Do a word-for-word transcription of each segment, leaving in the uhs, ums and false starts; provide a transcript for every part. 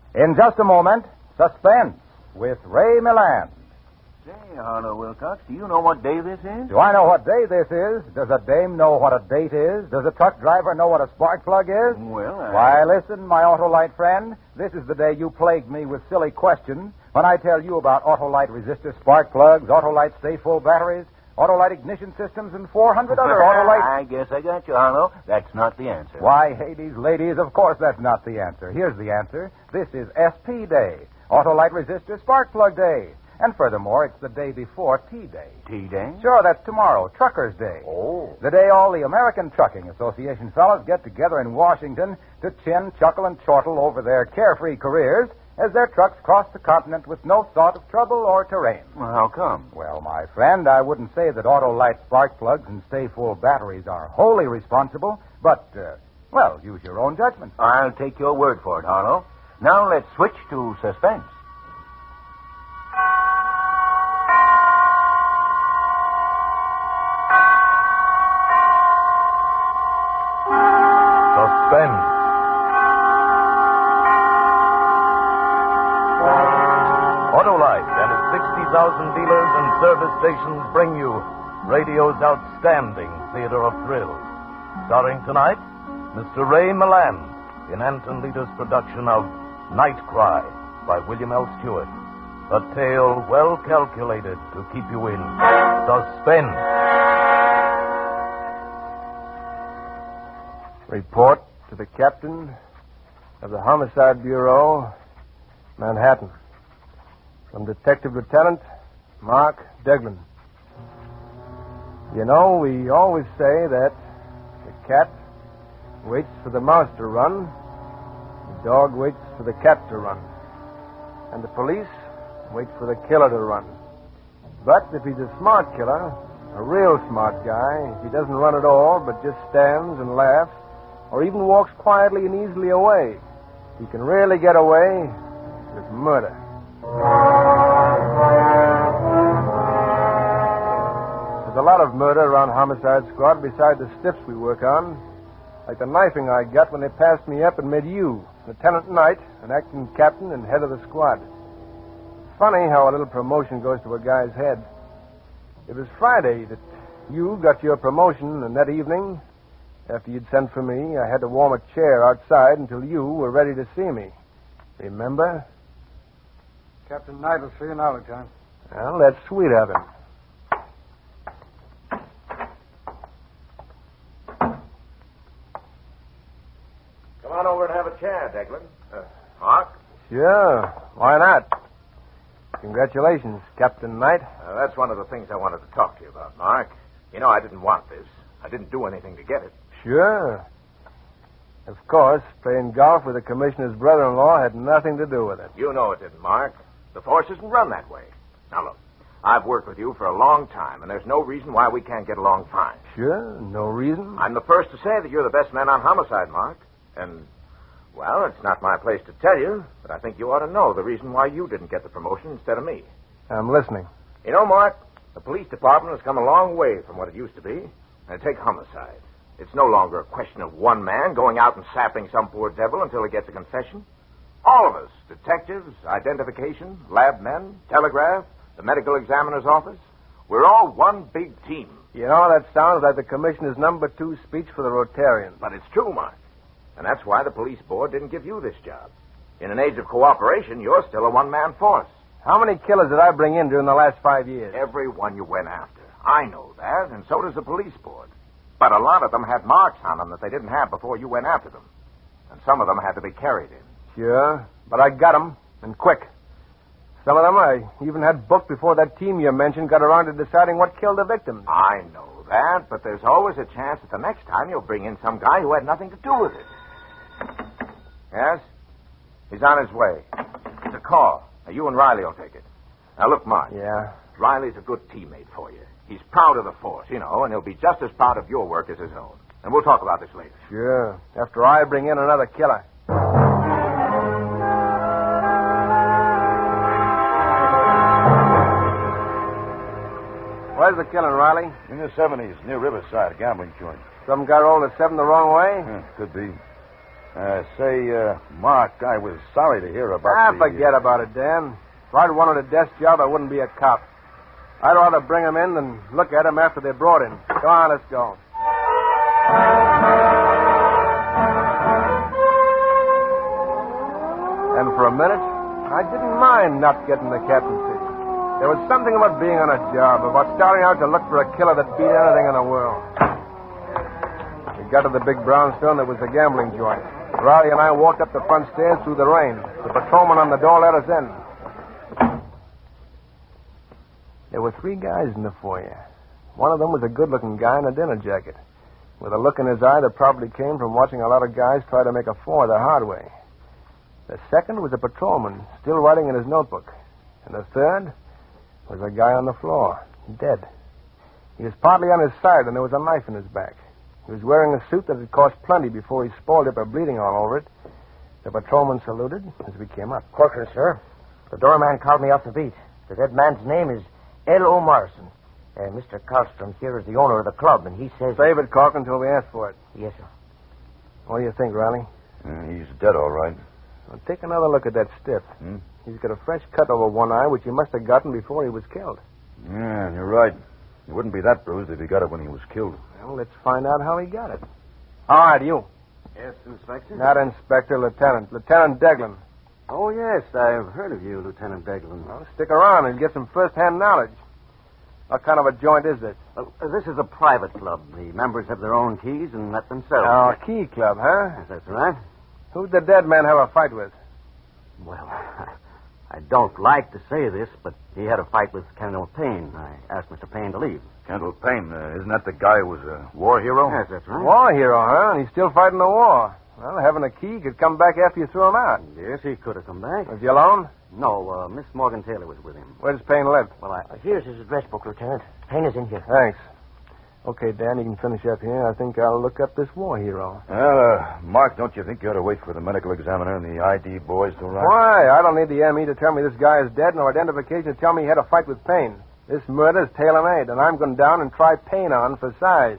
In just a moment, Suspense with Ray Milland. Say, Harlow Wilcox, do you know what day this is? Do I know what day this is? Does a dame know what a date is? Does a truck driver know what a spark plug is? Well, I... Why, listen, my Autolite friend. This is the day you plagued me with silly questions when I tell you about Autolite resistor spark plugs, Autolite stay-full batteries, Autolite ignition systems, and four hundred other Autolite... I guess I got you, Harlow. That's not the answer. Why, Hades, ladies, of course that's not the answer. Here's the answer. This is S P Day, Autolite resistor spark plug day. And furthermore, it's the day before T-Day. T-Day? Sure, that's tomorrow, Truckers' Day. Oh. The day all the American Trucking Association fellows get together in Washington to chin, chuckle, and chortle over their carefree careers as their trucks cross the continent with no thought of trouble or terrain. Well, how come? Well, my friend, I wouldn't say that Autolite spark plugs and stay-full batteries are wholly responsible, but, uh, well, use your own judgment. I'll take your word for it, Harlow. Now let's switch to Suspense. Suspense. Autolite and its sixty thousand dealers and service stations bring you radio's outstanding theater of thrills. Starring tonight, Mister Ray Milland in Anton Leader's production of Night Cry by William L. Stewart. A tale well calculated to keep you in suspense. Report to the captain of the Homicide Bureau, Manhattan. From Detective Lieutenant Mark Deglin. You know, we always say that the cat waits for the mouse to run, the dog waits for the cat to run, and the police wait for the killer to run. But if he's a smart killer, a real smart guy, if he doesn't run at all but just stands and laughs, or even walks quietly and easily away, he can really get away with murder. There's a lot of murder around Homicide Squad besides the stiffs we work on. Like the knifing I got when they passed me up and made you, Lieutenant Knight, an acting captain and head of the squad. It's funny how a little promotion goes to a guy's head. It was Friday that you got your promotion, and that evening, after you'd sent for me, I had to warm a chair outside until you were ready to see me. Remember? Captain Knight will see you now, Lieutenant. Well, that's sweet of him. Come on over and have a chair, Deglin. Uh, Mark? Sure. Why not? Congratulations, Captain Knight. Uh, that's one of the things I wanted to talk to you about, Mark. You know, I didn't want this. I didn't do anything to get it. Sure. Of course, playing golf with the commissioner's brother-in-law had nothing to do with it. You know it didn't, Mark. The force isn't run that way. Now, look, I've worked with you for a long time, and there's no reason why we can't get along fine. Sure, no reason. I'm the first to say that you're the best man on homicide, Mark. And, well, it's not my place to tell you, but I think you ought to know the reason why you didn't get the promotion instead of me. I'm listening. You know, Mark, the police department has come a long way from what it used to be. And take homicide. It's no longer a question of one man going out and sapping some poor devil until he gets a confession. All of us, detectives, identification, lab men, telegraph, the medical examiner's office, we're all one big team. You know, that sounds like the commissioner's number two speech for the Rotarians. But it's true, Mark. And that's why the police board didn't give you this job. In an age of cooperation, you're still a one-man force. How many killers did I bring in during the last five years? Every one you went after. I know that, and so does the police board. But a lot of them had marks on them that they didn't have before you went after them. And some of them had to be carried in. Sure, but I got them, and quick. Some of them I even had booked before that team you mentioned got around to deciding what killed the victims. I know that, but there's always a chance that the next time you'll bring in some guy who had nothing to do with it. Yes? He's on his way. It's a call. Now, you and Riley will take it. Now, look, Mark. Yeah? Riley's a good teammate for you. He's proud of the force, you know, and he'll be just as proud of your work as his own. And we'll talk about this later. Sure. After I bring in another killer. Where's the killing, Riley? In the seventies, near Riverside, gambling joint. Some guy rolled a seven the wrong way? Yeah, could be. Uh, say, uh, Mark, I was sorry to hear about Ah, the... forget about it, Dan. If I'd wanted a desk job, I wouldn't be a cop. I'd rather bring 'em in than look at 'em after they're brought in. Go on, let's go. And for a minute, I didn't mind not getting the captaincy. There was something about being on a job, about starting out to look for a killer that beat anything in the world. We got to the big brownstone that was the gambling joint. Riley and I walked up the front stairs through the rain. The patrolman on the door let us in. There were three guys in the foyer. One of them was a good-looking guy in a dinner jacket, with a look in his eye that probably came from watching a lot of guys try to make a four the hard way. The second was a patrolman, still writing in his notebook. And the third was a guy on the floor, dead. He was partly on his side, and there was a knife in his back. He was wearing a suit that had cost plenty before he spoiled it by bleeding all over it. The patrolman saluted as we came up. Corcoran, sir. The doorman called me off the beat. The dead man's name is L O. Morrison. Uh, Mister Carlstrom here is the owner of the club, and he says... Save it, Corcoran, until we ask for it. Yes, sir. What do you think, Riley? Uh, he's dead, all right. Well, take another look at that stiff. Hmm? He's got a fresh cut over one eye, which he must have gotten before he was killed. Yeah, you're right. He wouldn't be that bruised if he got it when he was killed. Well, let's find out how he got it. All right, you. Yes, Inspector? Not Inspector, Lieutenant. Lieutenant Deglin. Oh, yes, I've heard of you, Lieutenant Deglin. Well, stick around and get some first-hand knowledge. What kind of a joint is this? Well, uh, this is a private club. The members have their own keys and let themselves. Oh, a key club, huh? Yes, that's right. Who'd the dead man have a fight with? Well, I don't like to say this, but he had a fight with Kendall Payne. I asked Mister Payne to leave. Kendall Payne, uh, isn't that the guy who was a war hero? Yes, that's right. War hero, huh? And he's still fighting the war. Well, having a key could come back after you threw him out. Yes, he could have come back. Was he alone? No, uh, Miss Morgan Taylor was with him. Where does Payne live? Well, I... Uh, here's his address book, Lieutenant. Payne is in here. Thanks. Okay, Dan, you can finish up here. I think I'll look up this war hero. Well, uh, Mark, don't you think you ought to wait for the medical examiner and the I D boys to arrive? Why? I don't need the M E to tell me this guy is dead, nor identification to tell me he had a fight with Payne. This murder's tailor-made, and I'm going down and try Payne on for size.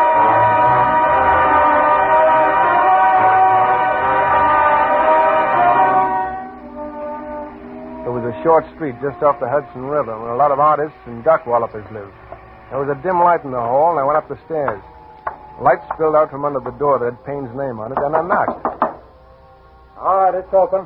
There was a short street just off the Hudson River where a lot of artists and dock wallopers lived. There was a dim light in the hall, and I went up the stairs. Light spilled out from under the door that had Payne's name on it, and I knocked. All right, it's open.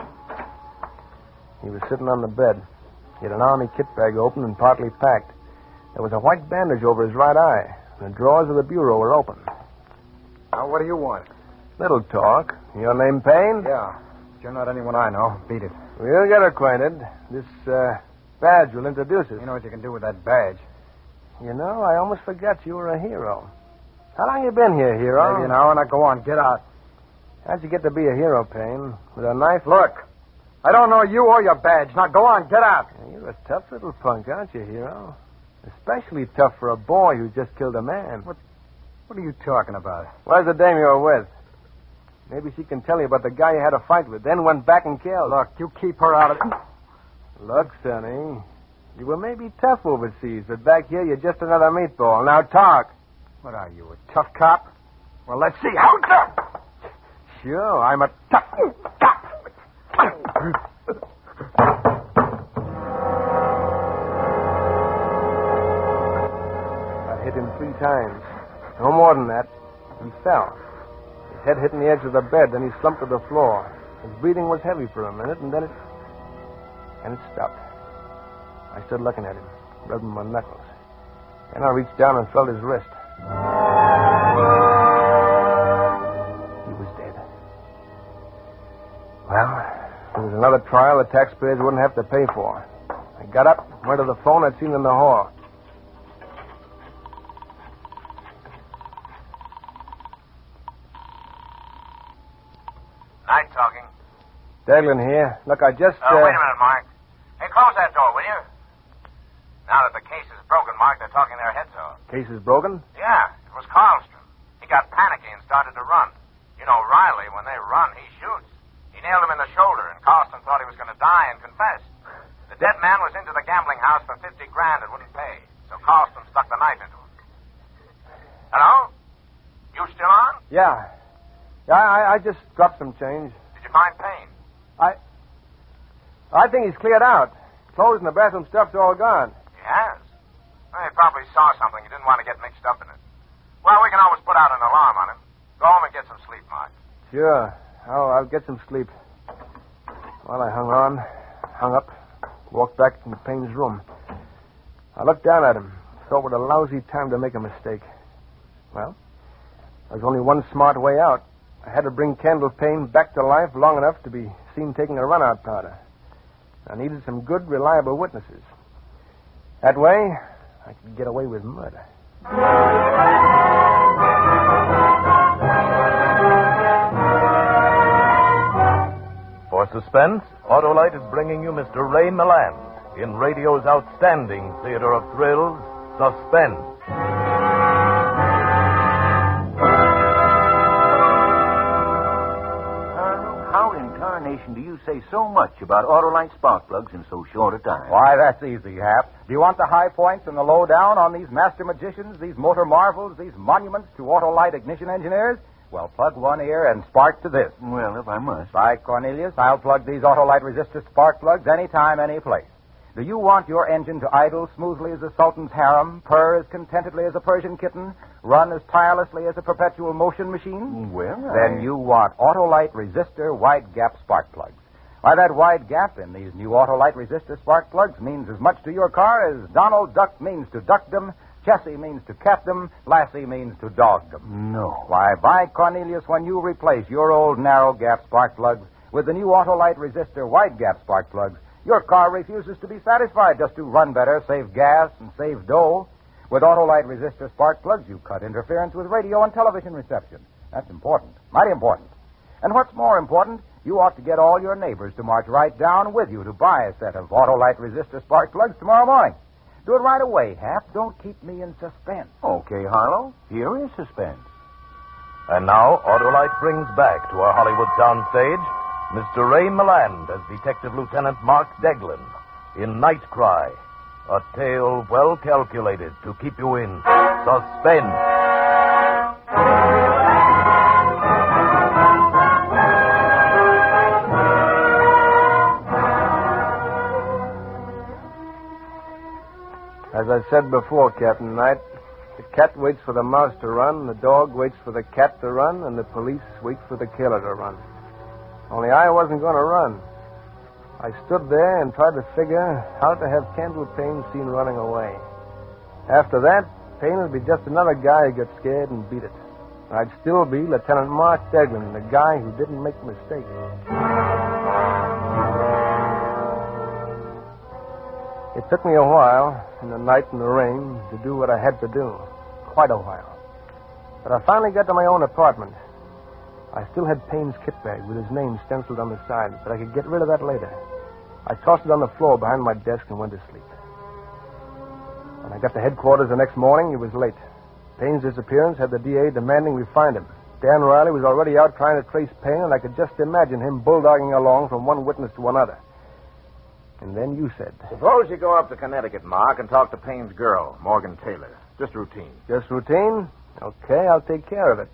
He was sitting on the bed. He had an army kit bag open and partly packed. There was a white bandage over his right eye, and the drawers of the bureau were open. Now, what do you want? Little talk. Your name Payne? Yeah. But you're not anyone I know. Beat it. We'll get acquainted. This uh, badge will introduce us. You know what you can do with that badge. You know, I almost forgot you were a hero. How long you been here, hero? Maybe an hour. Now, go on. Get out. How'd you get to be a hero, Payne? With a knife? Look. I don't know you or your badge. Now, go on. Get out. You're a tough little punk, aren't you, hero? Especially tough for a boy who just killed a man. What, what are you talking about? Where's the dame you were with? Maybe she can tell you about the guy you had a fight with, then went back and killed. Look, you keep her out of it. Look, Sonny, you were maybe tough overseas, but back here you're just another meatball. Now talk. What are you, a tough cop? Well, let's see. How tough? Sure, I'm a tough cop. I hit him three times. No more than that. He fell. His head hit in the edge of the bed, then he slumped to the floor. His breathing was heavy for a minute, and then it... and it stopped. I stood looking at him, rubbing my knuckles. Then I reached down and felt his wrist. He was dead. Well, there was another trial the taxpayers wouldn't have to pay for. I got up, went to the phone I'd seen in the hall. Night talking. Deglin here. Look, I just... Oh, uh... wait a minute, Mark. Hey, close that door, will you? Now that the case is broken, Mark, they're talking their heads off. Case is broken? Yeah, it was Carlstrom. He got panicky and started to run. You know, Riley, when they run, he shoots. He nailed him in the shoulder, and Carlstrom thought he was going to die and confessed. The dead man was into the gambling house for fifty grand and wouldn't pay. So Carlstrom stuck the knife into him. Hello? You still on? Yeah. Yeah, I, I just dropped some change. Did you find Payne? I... I think he's cleared out. Clothes and the bathroom stuff's all gone. He has. Well, he probably saw something. He didn't want to get mixed up in it. Well, we can always put out an alarm on him. Go home and get some sleep, Mark. Sure. Oh, I'll get some sleep. Well, I hung on, hung up, walked back into Payne's room. I looked down at him. Thought what a lousy time to make a mistake. Well, there's only one smart way out. I had to bring Candle Payne back to life long enough to be seen taking a run-out powder. I needed some good, reliable witnesses. That way, I could get away with murder. For suspense, Autolite is bringing you Mister Ray Milland in radio's outstanding theater of thrills, Suspense. How in tarnation do you say so much about Autolite spark plugs in so short a time? Why, that's easy, Hap. Do you want the high points and the lowdown on these master magicians, these motor marvels, these monuments to Autolite ignition engineers? Well, plug one ear and spark to this. Well, if I must. By Cornelius, I'll plug these Autolite resistor spark plugs anytime, any place. Do you want your engine to idle smoothly as a sultan's harem, purr as contentedly as a Persian kitten, run as tirelessly as a perpetual motion machine? Well, I... Then you want Autolite resistor wide gap spark plugs. Why, that wide gap in these new Autolite resistor spark plugs means as much to your car as Donald Duck means to duckdom, Chessie means to cat them, Lassie means to dog them. No. Why, by Cornelius, when you replace your old narrow gap spark plugs with the new Autolite resistor wide gap spark plugs, your car refuses to be satisfied just to run better, save gas, and save dough. With Autolite resistor spark plugs, you cut interference with radio and television reception. That's important, mighty important. And what's more important, you ought to get all your neighbors to march right down with you to buy a set of Autolite resistor spark plugs tomorrow morning. Do it right away, Hap. Don't keep me in suspense. Okay, Harlow. Here is suspense. And now, Autolite brings back to our Hollywood soundstage Mister Ray Milland as Detective Lieutenant Mark Deglin in Night Cry, a tale well calculated to keep you in suspense. As I said before, Captain Knight, the cat waits for the mouse to run, the dog waits for the cat to run, and the police wait for the killer to run. Only I wasn't going to run. I stood there and tried to figure how to have Candle Payne seen running away. After that, Payne would be just another guy who got scared and beat it. I'd still be Lieutenant Mark Deglin, the guy who didn't make mistakes. It took me a while, in the night and the rain, to do what I had to do. Quite a while. But I finally got to my own apartment. I still had Payne's kit bag with his name stenciled on the side, but I could get rid of that later. I tossed it on the floor behind my desk and went to sleep. When I got to headquarters the next morning, it was late. Payne's disappearance had the D A demanding we find him. Dan Riley was already out trying to trace Payne, and I could just imagine him bulldogging along from one witness to another. And then you said... Suppose you go up to Connecticut, Mark, and talk to Payne's girl, Morgan Taylor. Just routine. Just routine? Okay, I'll take care of it.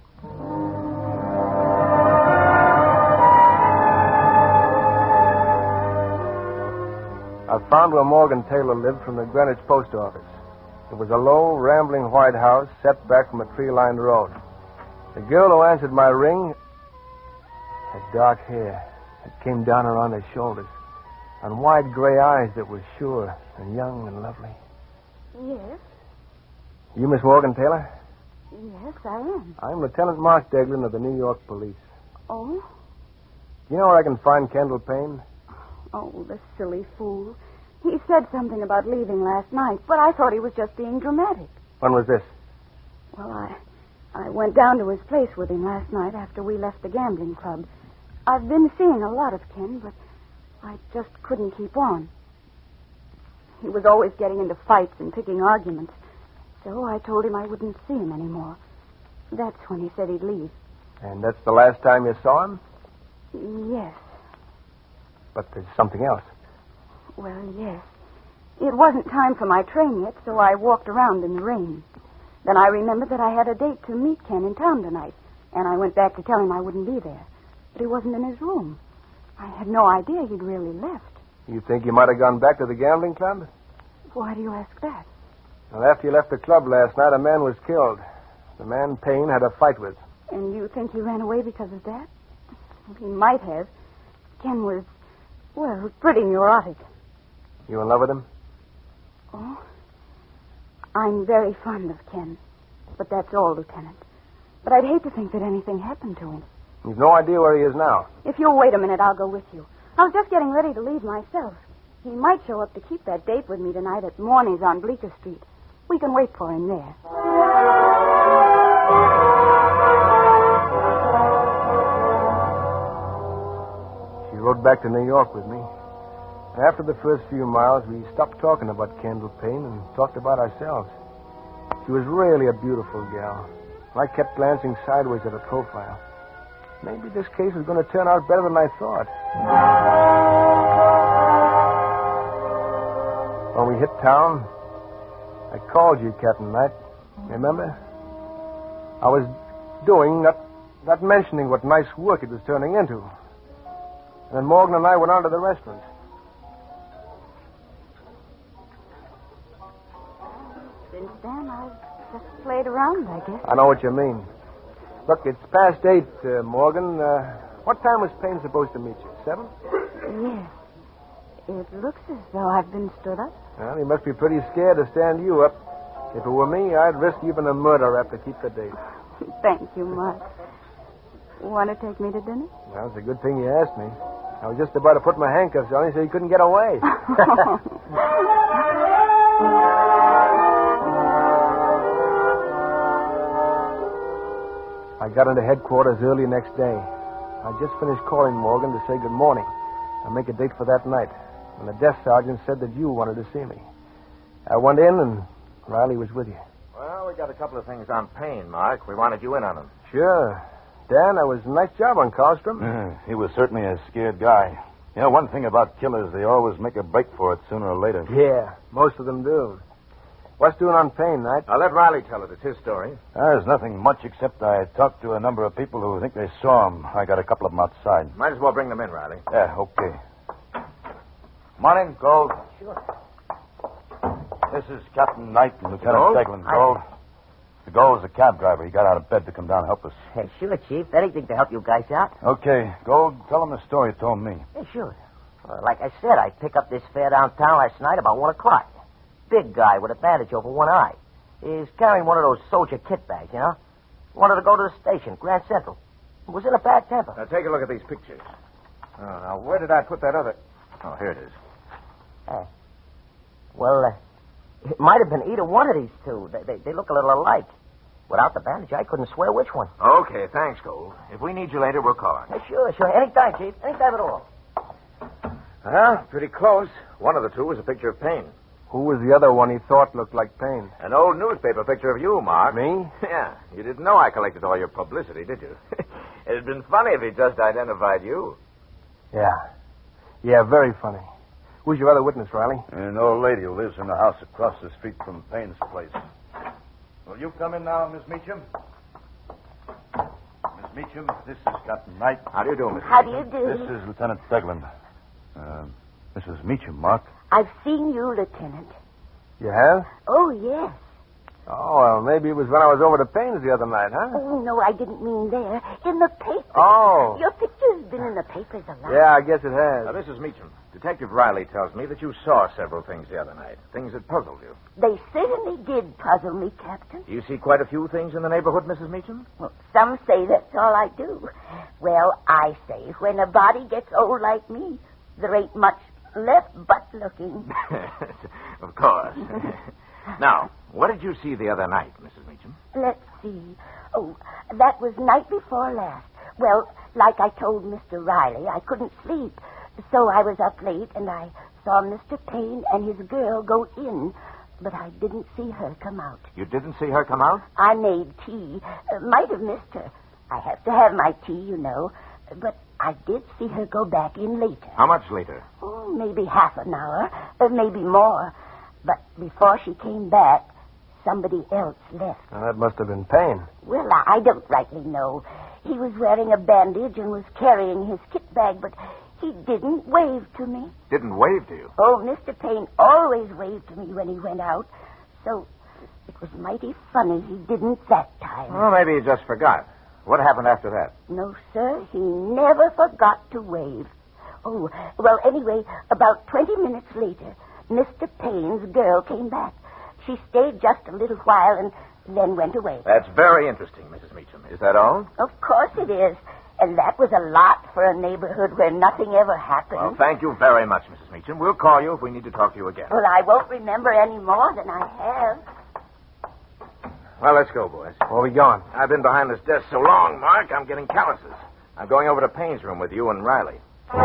I found where Morgan Taylor lived from the Greenwich post office. It was a low, rambling white house set back from a tree-lined road. The girl who answered my ring had dark hair that came down around her shoulders and wide gray eyes that were sure and young and lovely. Yes? You Miss Morgan Taylor? Yes, I am. I'm Lieutenant Mark Deglin of the New York Police. Oh? Do you know where I can find Candle Payne? Oh, the silly fool. He said something about leaving last night, but I thought he was just being dramatic. When was this? Well, I I went down to his place with him last night after we left the gambling club. I've been seeing a lot of Ken, but I just couldn't keep on. He was always getting into fights and picking arguments, so I told him I wouldn't see him anymore. That's when he said he'd leave. And that's the last time you saw him? Yes. But there's something else. Well, yes. It wasn't time for my train yet, so I walked around in the rain. Then I remembered that I had a date to meet Ken in town tonight, And I went back to tell him I wouldn't be there. But he wasn't in his room. I had no idea he'd really left. You think he might have gone back to the gambling club? Why do you ask that? Well, after you left the club last night, a man was killed. The man Payne had a fight with. And you think he ran away because of that? He might have. Ken was, well, pretty neurotic. You in love with him? Oh? I'm very fond of Ken. But that's all, Lieutenant. But I'd hate to think that anything happened to him. You've no idea where he is now. If you'll wait a minute, I'll go with you. I was just getting ready to leave myself. He might show up to keep that date with me tonight at Morney's on Bleecker Street. We can wait for him there. She rode back to New York with me. After the first few miles, we stopped talking about Kendall Payne and talked about ourselves. She was really a beautiful gal. I kept glancing sideways at her profile. Maybe this case was going to turn out better than I thought. When we hit town, I called you, Captain Knight. Remember? I was doing, not, not mentioning what nice work it was turning into. And then Morgan and I went on to the restaurant. Since then, I've just played around, I guess. I know what you mean. Look, it's past eight, uh, Morgan. Uh, what time was Payne supposed to meet you? Seven? Yes. It looks as though I've been stood up. Well, he must be pretty scared to stand you up. If it were me, I'd risk even a murder rap to keep the date. Thank you much. Want to take me to dinner? Well, it's a good thing you asked me. I was just about to put my handcuffs on him so he couldn't get away. I got into headquarters early next day. I just finished calling Morgan to say good morning and make a date for that night. And the desk sergeant said that you wanted to see me. I went in, and Riley was with you. Well, we got a couple of things on Payne, Mark. We wanted you in on them. Sure. Dan, that was a nice job on Carlstrom. Uh, he was certainly a scared guy. You know, one thing about killers, they always make a break for it sooner or later. Yeah, most of them do. What's doing on Payne, Knight? I'll let Riley tell it. It's his story. There's nothing much except I talked to a number of people who think they saw him. I got a couple of them outside. Might as well bring them in, Riley. Yeah, okay. Morning, Gold. Sure. This is Captain Knight and Lieutenant Gold? Steglin. Gold. The Gold's a cab driver. He got out of bed to come down and help us. Hey, sure, Chief. Anything to help you guys out. Okay, Gold, tell him the story you told me. Hey, sure. Well, like I said, I picked up this fare downtown last night about one o'clock. Big guy with a bandage over one eye. He's carrying one of those soldier kit bags, you know? Wanted to go to the station, Grand Central. Was in a bad temper. Now, take a look at these pictures. Oh, now, where did I put that other... Oh, here it is. Hey. Well, uh, it might have been either one of these two. They, they, they look a little alike. Without the bandage, I couldn't swear which one. Okay, thanks, Gold. If we need you later, we'll call on you. Hey, sure, sure. Anytime, Chief. Anytime at all. Well, pretty close. One of the two was a picture of Payne. Who was the other one he thought looked like Payne? An old newspaper picture of you, Mark. Me? Yeah. You didn't know I collected all your publicity, did you? It'd been funny if he just identified you. Yeah. Yeah, very funny. Who's your other witness, Riley? An old lady who lives in the house across the street from Payne's place. Will you come in now, Miss Meacham? Miss Meacham, this is Captain Knight. How do you do, Miss How do you do? This is Lieutenant Steglin. Uh, Missus Meacham, Mark. I've seen you, Lieutenant. You have? Oh, yes. Oh, well, maybe it was when I was over to Payne's the other night, huh? Oh, no, I didn't mean there. In the papers. Oh. Your picture's been in the papers a lot. Yeah, I guess it has. Now, Missus Meacham, Detective Riley tells me that you saw several things the other night. Things that puzzled you. They certainly did puzzle me, Captain. You see quite a few things in the neighborhood, Missus Meacham? Well, some say that's all I do. Well, I say when a body gets old like me, there ain't much left but looking. Of course. Now, what did you see the other night, Missus Meacham? Let's see. Oh, that was night before last. Well, like I told Mister Riley, I couldn't sleep. So I was up late, and I saw Mister Payne and his girl go in. But I didn't see her come out. You didn't see her come out? I made tea. Uh, might have missed her. I have to have my tea, you know. But I did see her go back in later. How much later? Oh, maybe half an hour, uh, maybe more. But before she came back, somebody else left. Now, that must have been Payne. Well, I I don't rightly know. He was wearing a bandage and was carrying his kit bag, but he didn't wave to me. Didn't wave to you? Oh, Mister Payne always waved to me when he went out. So it was mighty funny he didn't that time. Well, maybe he just forgot. What happened after that? No, sir. He never forgot to wave. Oh, well, anyway, about twenty minutes later, Mister Payne's girl came back. She stayed just a little while and then went away. That's very interesting, Missus Meacham. Is that all? Of course it is. And that was a lot for a neighborhood where nothing ever happened. Well, thank you very much, Missus Meacham. We'll call you if we need to talk to you again. Well, I won't remember any more than I have. Well, let's go, boys. Where are we going? I've been behind this desk so long, Mark, I'm getting calluses. I'm going over to Payne's room with you and Riley.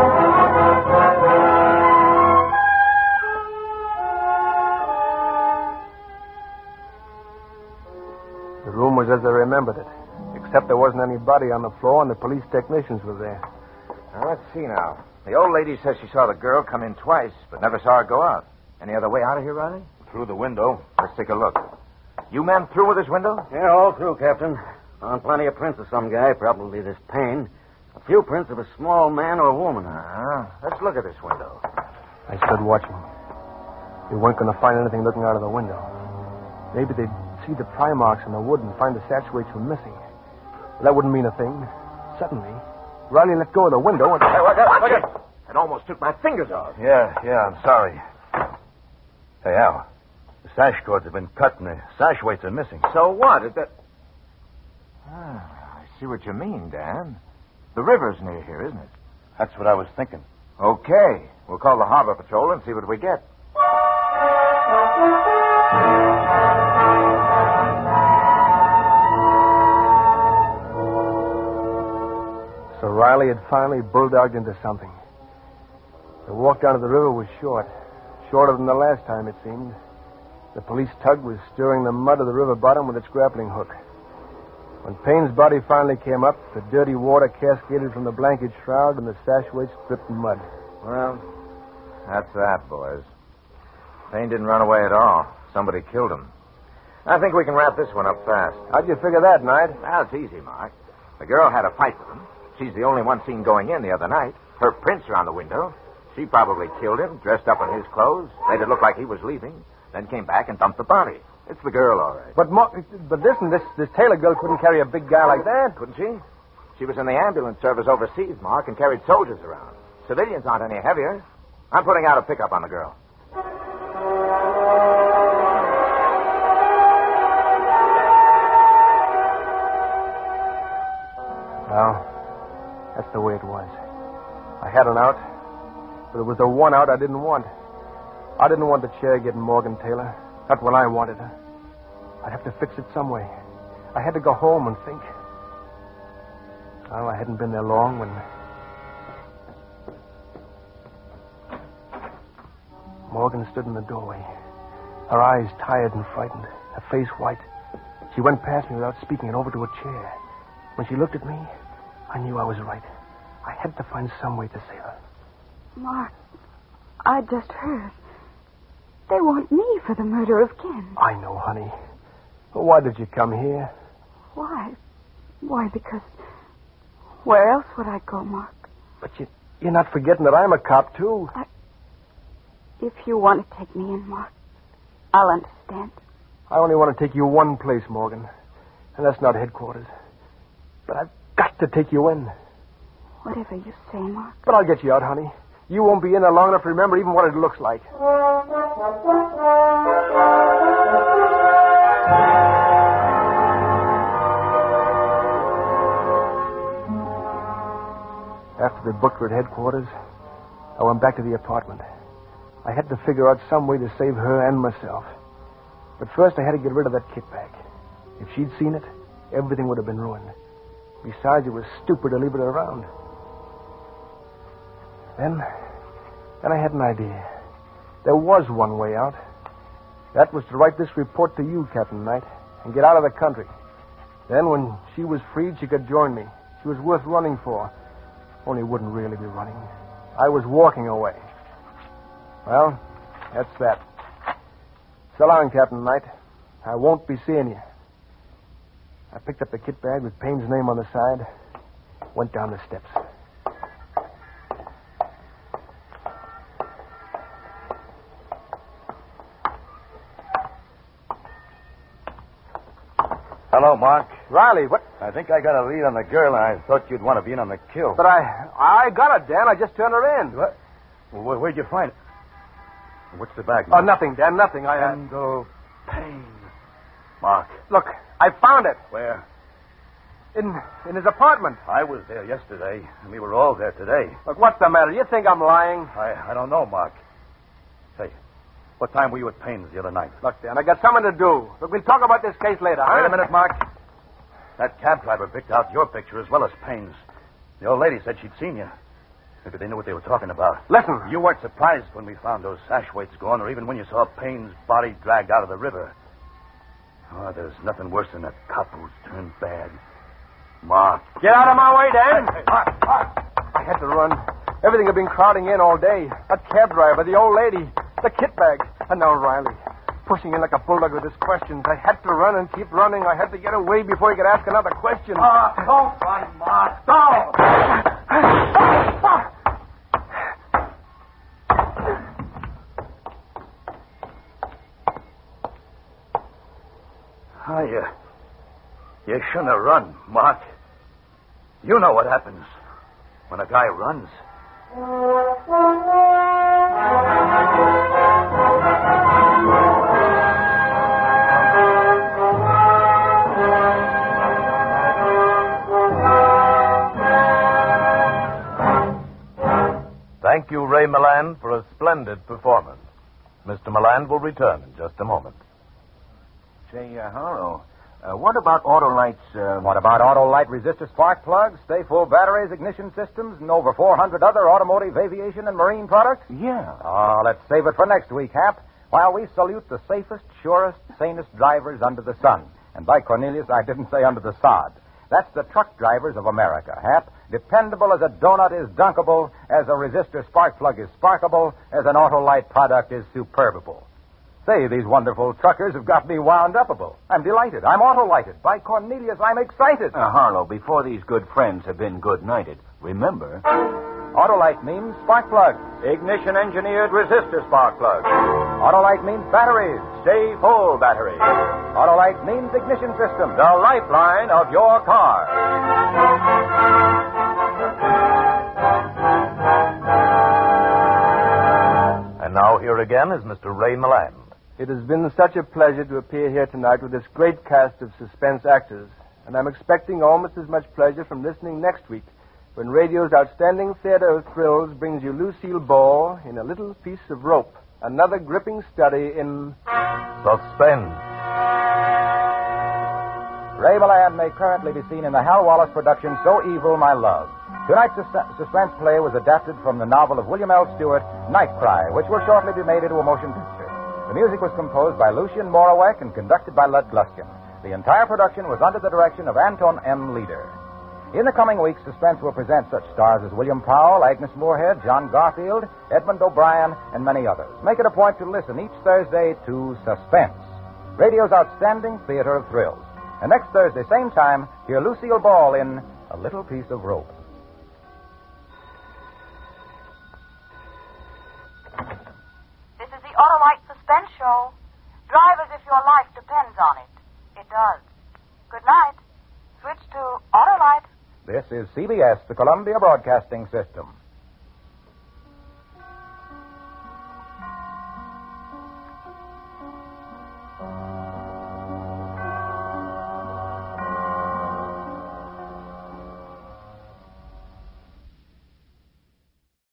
The room was as I remembered it, except there wasn't anybody on the floor and the police technicians were there. Now, let's see now. The old lady says she saw the girl come in twice, but never saw her go out. Any other way out of here, Riley? Through the window. Let's take a look. You men through with this window? Yeah, all through, Captain. Found plenty of prints of some guy, probably this Payne. A few prints of a small man or woman. Ah, let's look at this window. I stood watching. They weren't going to find anything looking out of the window. Maybe they'd see the pry marks in the wood and find the saturates were missing. That wouldn't mean a thing. Suddenly, Riley let go of the window and... Hey, watch it! Watch it! It almost took my fingers off. Yeah, yeah, I'm sorry. Hey, Al. The sash cords have been cut and the sash weights are missing. So what? Is that... Ah, I see what you mean, Dan. The river's near here, isn't it? That's what I was thinking. Okay. We'll call the harbor patrol and see what we get. So Riley had finally bulldogged into something. The walk down to the river was short. Shorter than the last time, it seemed. The police tug was stirring the mud of the river bottom with its grappling hook. When Payne's body finally came up, the dirty water cascaded from the blanket shroud and the sash weights dripped in mud. Well, that's that, boys. Payne didn't run away at all. Somebody killed him. I think we can wrap this one up fast. How'd you figure that, Knight? Well, it's easy, Mark. The girl had a fight with him. She's the only one seen going in the other night. Her prints are on the window. She probably killed him, dressed up in his clothes, made it look like he was leaving, then came back and dumped the body. It's the girl, all right. But Mo- but listen, this this Taylor girl couldn't carry a big guy like that. Couldn't she? She was in the ambulance service overseas, Mark, and carried soldiers around. Civilians aren't any heavier. I'm putting out a pickup on the girl. Well, that's the way it was. I had an out, but it was the one out I didn't want. I didn't want the chair getting Morgan Taylor. Not when I wanted her. I'd have to fix it some way. I had to go home and think. Well, I hadn't been there long when... Morgan stood in the doorway. Her eyes tired and frightened. Her face white. She went past me without speaking and over to a chair. When she looked at me, I knew I was right. I had to find some way to save her. Mark, I just heard. They want me for the murder of Ken. I know, honey. Well, why did you come here? Why? Why, because... Where else would I go, Mark? But you, you're not forgetting that I'm a cop, too. I... If you want to take me in, Mark, I'll understand. I only want to take you one place, Morgan. And that's not headquarters. But I've got to take you in. Whatever you say, Mark. But I'll get you out, honey. You won't be in there long enough to remember even what it looks like. After they booked her at headquarters, I went back to the apartment. I had to figure out some way to save her and myself. But first I had to get rid of that kit bag. If she'd seen it, everything would have been ruined. Besides, it was stupid to leave it around. Then, then I had an idea. There was one way out. That was to write this report to you, Captain Knight, and get out of the country. Then, when she was freed, she could join me. She was worth running for. Only wouldn't really be running. I was walking away. Well, that's that. So long, Captain Knight. I won't be seeing you. I picked up the kit bag with Payne's name on the side, went down the steps. Hello, Mark. Riley, what? I think I got a lead on the girl, and I thought you'd want to be in on the kill. But I I got it, Dan. I just turned her in. What? Well, where, where'd you find it? What's the bag? Oh, nothing, Dan, nothing. I... Uh... Kendall Payne. Mark. Look, I found it. Where? In in his apartment. I was there yesterday, and we were all there today. Look, what's the matter? You think I'm lying? I, I don't know, Mark. Say, what time were you at Payne's the other night? Look, Dan, I got something to do. Look, we'll talk about this case later, huh? Wait a minute, Mark. That cab driver picked out your picture as well as Payne's. The old lady said she'd seen you. Maybe they knew what they were talking about. Listen. You weren't surprised when we found those sash weights gone, or even when you saw Payne's body dragged out of the river. Oh, there's nothing worse than a cop who's turned bad. Mark. Get out of my way, Dan. Hey, Mark, Mark. I had to run. Everything had been crowding in all day. That cab driver, the old lady, the kit bags, and now Riley. Pushing in like a bulldog with his questions. I had to run and keep running. I had to get away before he could ask another question. Ah, uh, don't run, Mark. Don't. Oh, you, you shouldn't have run, Mark. You know what happens when a guy runs. Thank you, Ray Milland, for a splendid performance. Mister Milland will return in just a moment. Say, uh, Harlow, uh, what about Autolite's... Uh... What about Autolite resistor spark plugs, stay full batteries, ignition systems, and over four hundred other automotive, aviation, and marine products? Yeah. Oh, let's save it for next week, Hap, while we salute the safest, surest, sanest drivers under the sun. And by Cornelius, I didn't say under the sod. That's the truck drivers of America, Hap. Dependable as a donut is dunkable, as a resistor spark plug is sparkable, as an Autolite product is superbable. Say, these wonderful truckers have got me wound upable. I'm delighted. I'm Autolighted. By Cornelius, I'm excited. Uh, Harlow, before these good friends have been good-nighted, remember... Autolite means spark plug. Ignition-engineered resistor spark plug. Autolite means batteries. Stay full battery. Autolite means ignition system. The lifeline of your car. And now here again is Mister Ray Milland. It has been such a pleasure to appear here tonight with this great cast of suspense actors, and I'm expecting almost as much pleasure from listening next week when radio's outstanding theater of thrills brings you Lucille Ball in A Little Piece of Rope, another gripping study in... Suspense. Ray Milland may currently be seen in the Hal Wallace production So Evil, My Love. Tonight's sus- suspense play was adapted from the novel of William L. Stewart, Night Cry, which will shortly be made into a motion picture. The music was composed by Lucien Morawek and conducted by Lud Gluskin. The entire production was under the direction of Anton M. Leader. In the coming weeks, Suspense will present such stars as William Powell, Agnes Moorehead, John Garfield, Edmund O'Brien, and many others. Make it a point to listen each Thursday to Suspense, radio's outstanding theater of thrills. And next Thursday, same time, hear Lucille Ball in A Little Piece of Rope. This is the Autolite Suspense Show. Drive as if your life depends on it. It does. Good night. Switch to Autolite. This is C B S, the Columbia Broadcasting System.